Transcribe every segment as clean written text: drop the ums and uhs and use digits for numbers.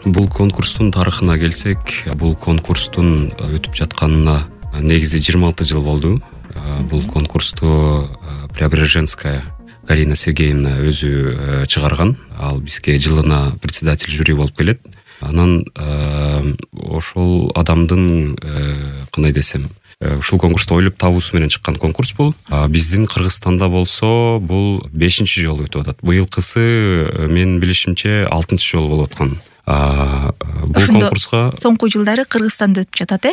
Бул конкурстун тарыхына келсек, бул конкурстун өтүп жатканына негизи 26 жыл болду. Бул конкурсту Преображенская Галина Сергеевна өзү чыгарган. Ал бизге жылына председатель жюри болуп келет. Анан ошол адамдын кандай десем, ушул конкурсту ойлоп табуусу менен чыккан конкурс бул. Биздин Кыргызстанда болсо бул 5-чи жолу өтүп атат. Быйылкысы менин билишимче 6-чы жолу болуп аткан. Бул конкурска соңку жылдары Кыргызстанда өтүп жатат,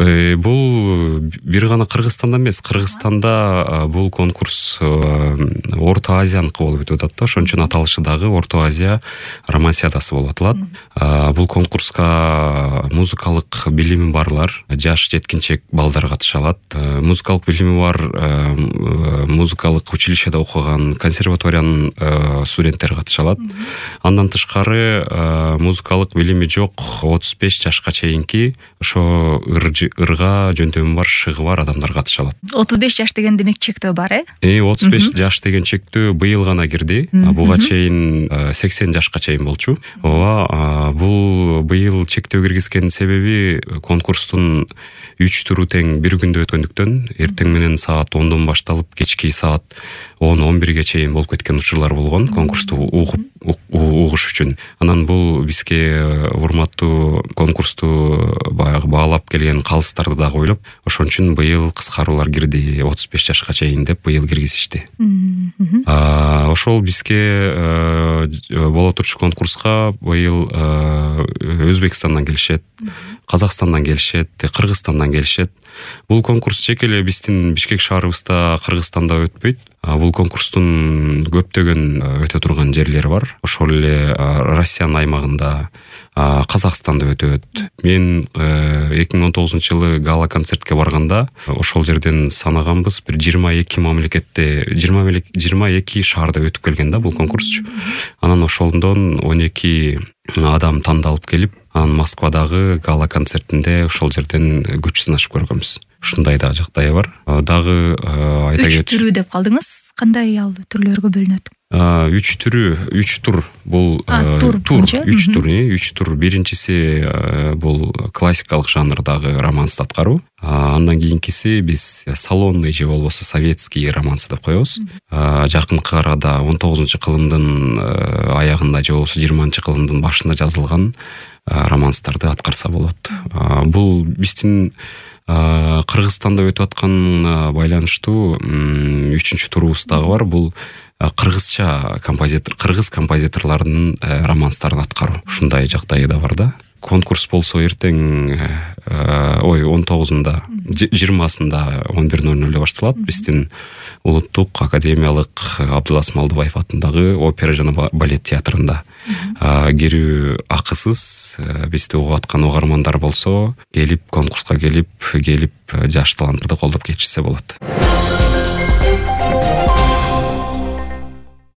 Бул бир гана Кыргызстанда эмес, Кыргызстанда бул конкурс Орто Азияныкы болуп өтүп атат да, ошон үчүн аталышы дагы Орто Азия романсиадасы болуп аталат. Бул конкурска музыкалык билими барлар, жаш жеткинчек балдар катыша алат. Музыкалык билими бар, музыкалык училищеде окуган, консерваториянын студенттери катыша алат. Андан тышкары музыкалык билими жок 35 жашка чейинки ошо ырга жөнтөмү бар, шыгы бар адамдар катыша алат. 35 жаш деген демек чектөө бар, 35 жаш деген чектөө быйыл гана кирди. Буга чейин 80 жашка чейин болчу. Бул быйыл чектөө киргизгенин себеби конкурстун 3 туру тең бир күндө өткөндүктөн, эртең менен саат 10дон башталып, кечки саат 10-11ге чейин болуп кеткен учурлар болгон, конкурсту угуш үчүн. Анан бул бизге урматтуу конкурсту баягы баалап келген калыстарды дагы ойлоп, ошон үчүн быйыл кыскаруулар кирди, 35 жашка чейин деп быйыл киргизишти. Ошол бизге боло турчу конкурска быйыл Өзбекстандан келишет, Казакстандан келишет, Кыргызстандан келишет. Бул конкурс чек эле биздин Бишкек шаарыбызда, Кыргызстанда өтпөйт. Бул конкурстун көптөгөн өтө турган жерлери бар. Ошол эле Россиянын аймагында, Казакстанда өтөт. Мен 2019-жылы гала концертке барганда, ошол жерден санаганбыз, бир 22 мамлекетте, 22 шаарда өтүп келген да бул конкурс. Анан ошондон 12 адам тандалып келип, анан Москвадагы гала концертинде ошол жерден күч сынашып көргөнбүз. Ушундай да жагдайы бар. Дагы айта кетчү. 3 түрү деп калдыңыз. Кандай ал түрлөргө бөлүнөт? 3 тур бул тур. Биринчиси бул классикалык жанрдагы романс аткаруу. Андан кийинкиси биз салонный же болбосо советский романс деп коебуз. Жакынкы арада 19-кылымдын аягында же болбосо 20-кылымдын башында жазылган романстарды аткарса болот. Бул биздин Кыргызстанда өтүп аткан байланыштуу 3-чү турубуз дагы бар. Бул кыргызча кыргыз композиторлордун романстарын аткаруу. Ушундай жагдайы да бар да. Конкурс болсо эртең 19-ында, 20-сында 11:00 башталат. Биздин улуттук академиялык Абдулас Малдыбаев атындагы опера жана балет театрында. Кирүү акысыз. Бизди угуп аткан угармандар болсо, келип конкурска келип жаш таланттарды колдоп кетишсе болот.